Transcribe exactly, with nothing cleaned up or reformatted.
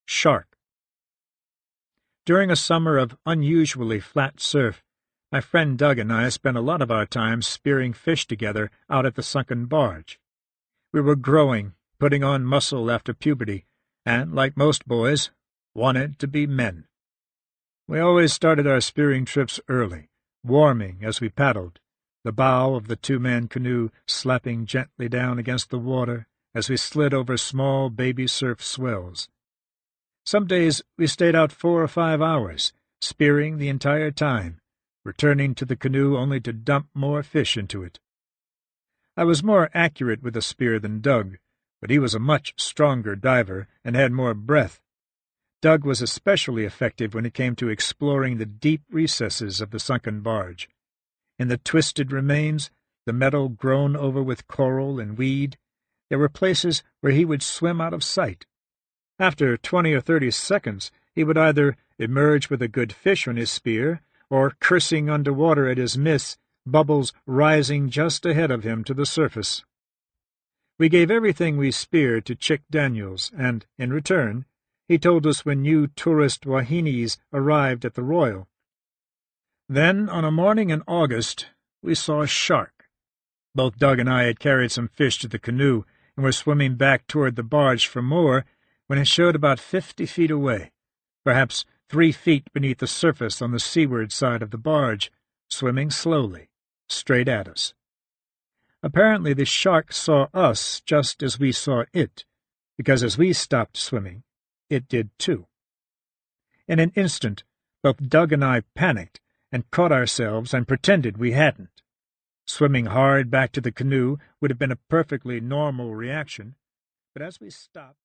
Shark. During a summer of unusually flat surf, my friend Doug and I spent a lot of our time spearing fish together out at the sunken barge. We were growing, putting on muscle after puberty, and, like most boys, wanted to be men. We always started our spearing trips early, warming as we paddled, the bow of the two-man canoe slapping gently down against the water as we slid over small baby surf swells. Some days we stayed out four or five hours, spearing the entire time, returning to the canoe only to dump more fish into it. I was more accurate with a spear than Doug, but he was a much stronger diver and had more breath. Doug was especially effective when it came to exploring the deep recesses of the sunken barge. In the twisted remains, the metal grown over with coral and weed, there were places where he would swim out of sight. After twenty or thirty seconds, he would either emerge with a good fish on his spear, or cursing underwater at his miss, bubbles rising just ahead of him to the surface. We gave everything we speared to Chick Daniels, and, in return, he told us when new tourist wahinis arrived at the Royal. Then, on a morning in August, we saw a shark. Both Doug and I had carried some fish to the canoe, and were swimming back toward the barge for more, when it showed about fifty feet away, perhaps three feet beneath the surface on the seaward side of the barge, swimming slowly, straight at us. Apparently the shark saw us just as we saw it, because as we stopped swimming, it did too. In an instant, both Doug and I panicked and caught ourselves and pretended we hadn't. Swimming hard back to the canoe would have been a perfectly normal reaction, but as we stopped,